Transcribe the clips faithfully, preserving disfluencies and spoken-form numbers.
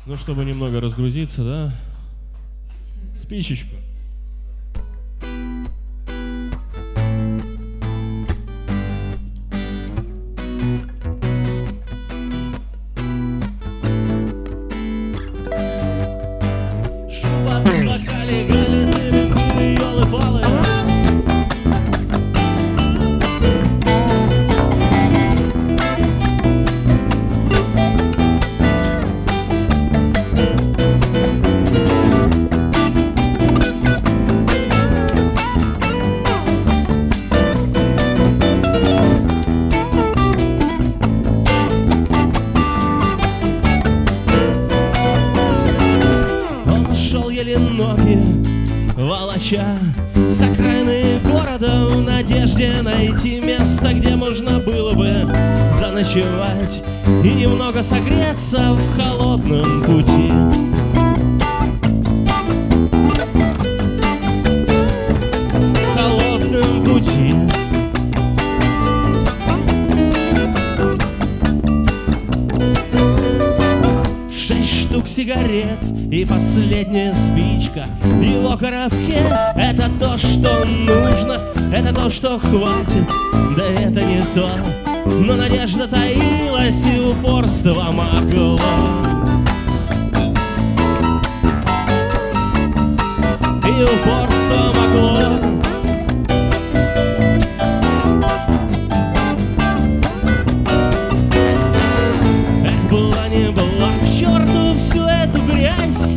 Ну, чтобы немного разгрузиться, да? Спичечку. С окраины города в надежде найти место, где можно было бы заночевать и немного согреться в холодном пути. В холодном пути. Шесть штук сигарет и последняя спичка в его коробке. Это то, что нужно, это то, что хватит. Да это не то, но надежда таилась и упорство могло. И упорство могло. Эх, была не была, к черту всю эту грязь.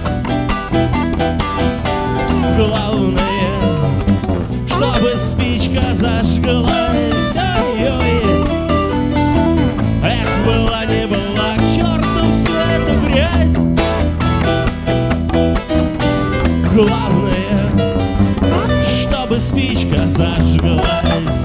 Главное, чтобы спичка зажглась. Ой-ой. Эх, была не была, к черту всю эту грязь. Главное, чтобы спичка зажглась.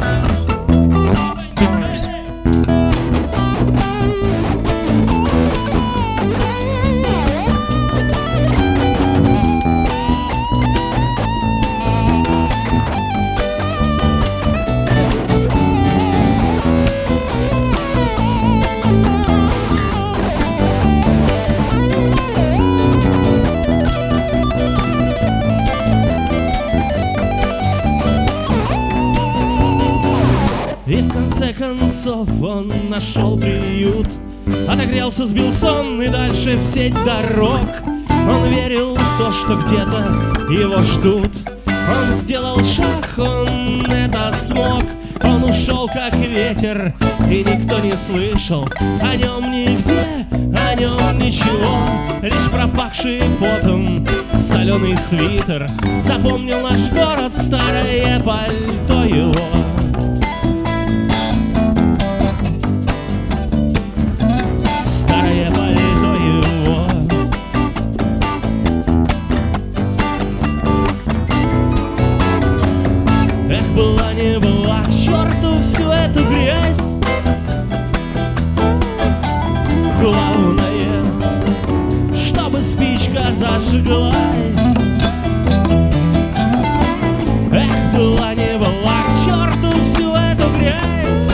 И в конце концов он нашел приют, отогрелся, сбил сон и дальше в сеть дорог. Он верил в то, что где-то его ждут. Он сделал шаг, он это смог. Он ушел как ветер, и никто не слышал о нем нигде, о нем ничего. Лишь пропахший потом соленый свитер запомнил наш город, старое пальто его. Старое пальто его. Эх, была не была, к черту всю эту грязь. Главное, чтобы спичка зажглась. Эх, была не была, к черту всю эту грязь.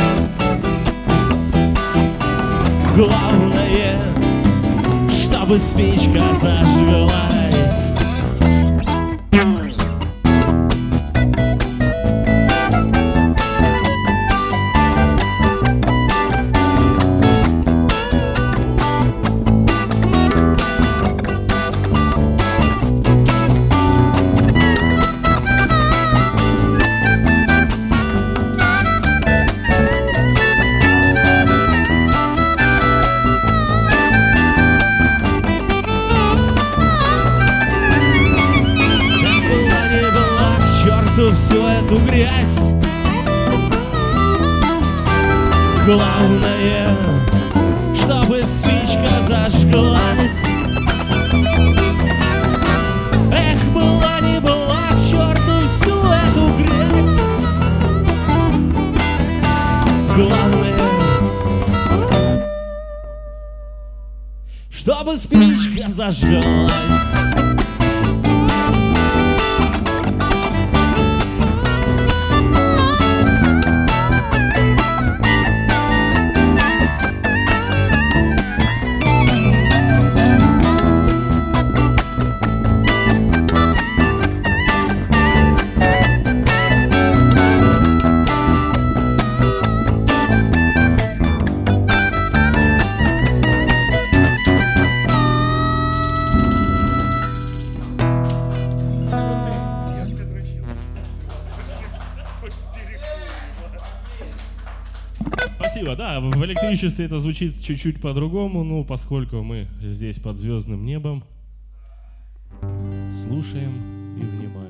Главное, чтобы спичка зажглась. Всю эту грязь. Главное, чтобы спичка зажглась. Эх, была не была, к черту всю эту грязь. Главное, чтобы спичка зажглась. Спасибо, да, в электричестве это звучит чуть-чуть по-другому, ну, поскольку мы здесь под звездным небом, слушаем и внимаем.